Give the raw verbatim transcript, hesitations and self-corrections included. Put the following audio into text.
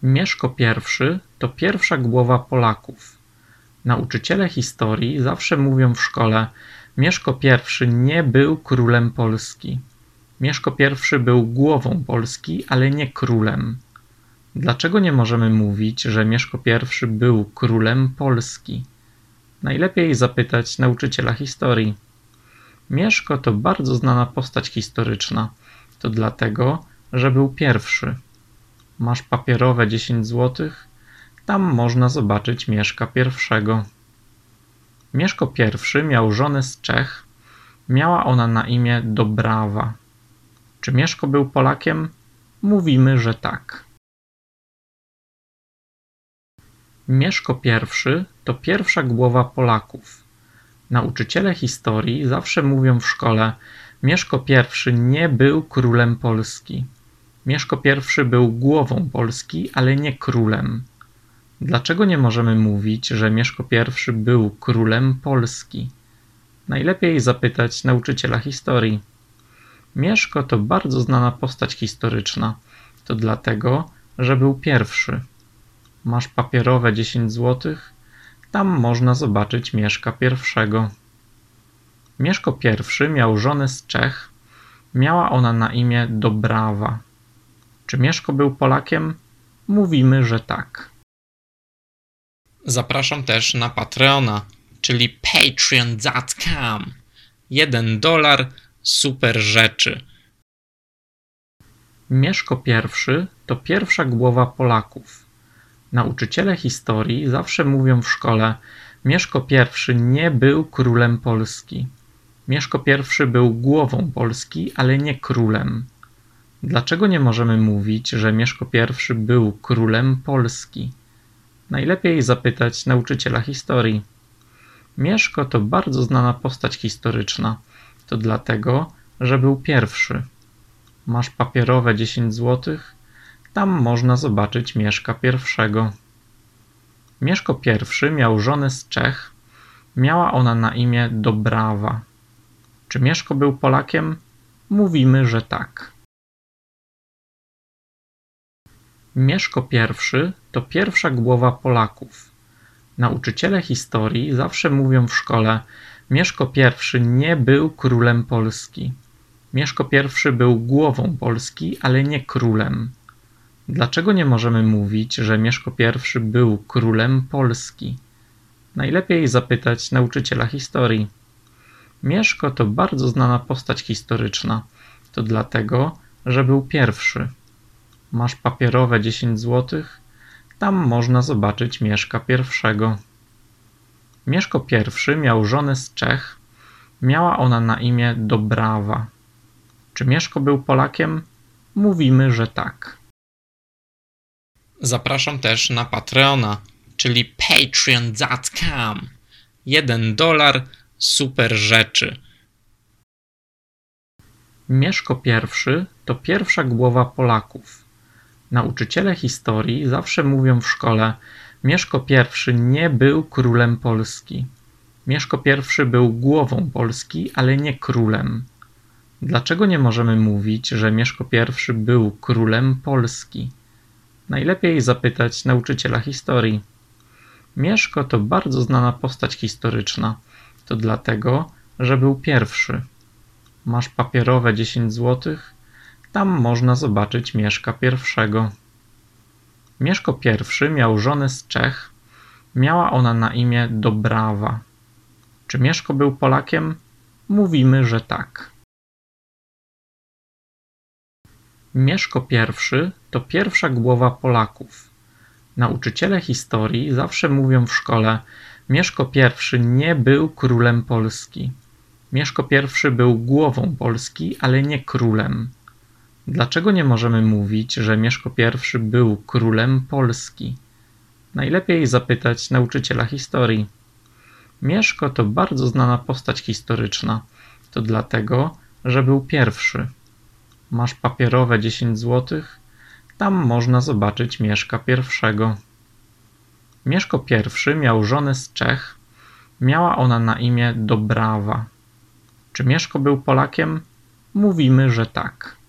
Mieszko I to pierwsza głowa Polaków. Nauczyciele historii zawsze mówią w szkole: Mieszko I nie był królem Polski. Mieszko I był głową Polski, ale nie królem. Dlaczego nie możemy mówić, że Mieszko I był królem Polski? Najlepiej zapytać nauczyciela historii. Mieszko to bardzo znana postać historyczna. To dlatego, że był pierwszy. Masz papierowe dziesięć złotych? Tam można zobaczyć Mieszka I. Mieszko I miał żonę z Czech. Miała ona na imię Dobrawa. Czy Mieszko był Polakiem? Mówimy, że tak. Mieszko I to pierwsza głowa Polaków. Nauczyciele historii zawsze mówią w szkole: Mieszko I nie był królem Polski. Mieszko I był głową Polski, ale nie królem. Dlaczego nie możemy mówić, że Mieszko I był królem Polski? Najlepiej zapytać nauczyciela historii. Mieszko to bardzo znana postać historyczna. To dlatego, że był pierwszy. Masz papierowe dziesięć złotych? Tam można zobaczyć Mieszka I. Mieszko I miał żonę z Czech. Miała ona na imię Dobrawa. Czy Mieszko był Polakiem? Mówimy, że tak. Zapraszam też na Patreona, czyli patreon kropka com. Jeden dolar, super rzeczy. Mieszko I to pierwsza głowa Polaków. Nauczyciele historii zawsze mówią w szkole: Mieszko I nie był królem Polski. Mieszko I był głową Polski, ale nie królem. Dlaczego nie możemy mówić, że Mieszko I był królem Polski? Najlepiej zapytać nauczyciela historii. Mieszko to bardzo znana postać historyczna. To dlatego, że był pierwszy. Masz papierowe dziesięć złotych? Tam można zobaczyć Mieszka I. Mieszko I miał żonę z Czech. Miała ona na imię Dobrawa. Czy Mieszko był Polakiem? Mówimy, że tak. Mieszko I to pierwsza głowa Polaków. Nauczyciele historii zawsze mówią w szkole: Mieszko I nie był królem Polski. Mieszko I był głową Polski, ale nie królem. Dlaczego nie możemy mówić, że Mieszko I był królem Polski? Najlepiej zapytać nauczyciela historii. Mieszko to bardzo znana postać historyczna. To dlatego, że był pierwszy. Masz papierowe dziesięć złotych? Tam można zobaczyć Mieszka I. Mieszko I miał żonę z Czech. Miała ona na imię Dobrawa. Czy Mieszko był Polakiem? Mówimy, że tak. Zapraszam też na Patreona, czyli patreon kropka com. Jeden dolar, super rzeczy. Mieszko I to pierwsza głowa Polaków. Nauczyciele historii zawsze mówią w szkole: Mieszko I nie był królem Polski. Mieszko I był głową Polski, ale nie królem. Dlaczego nie możemy mówić, że Mieszko I był królem Polski? Najlepiej zapytać nauczyciela historii. Mieszko to bardzo znana postać historyczna. To dlatego, że był pierwszy. Masz papierowe dziesięć złotych? Tam można zobaczyć Mieszka I. Mieszko I miał żonę z Czech. Miała ona na imię Dobrawa. Czy Mieszko był Polakiem? Mówimy, że tak. Mieszko I to pierwsza głowa Polaków. Nauczyciele historii zawsze mówią w szkole: Mieszko I nie był królem Polski. Mieszko I był głową Polski, ale nie królem. Dlaczego nie możemy mówić, że Mieszko I był królem Polski? Najlepiej zapytać nauczyciela historii. Mieszko to bardzo znana postać historyczna. To dlatego, że był pierwszy. Masz papierowe dziesięć złotych? Tam można zobaczyć Mieszka I. Mieszko I miał żonę z Czech. Miała ona na imię Dobrawa. Czy Mieszko był Polakiem? Mówimy, że tak.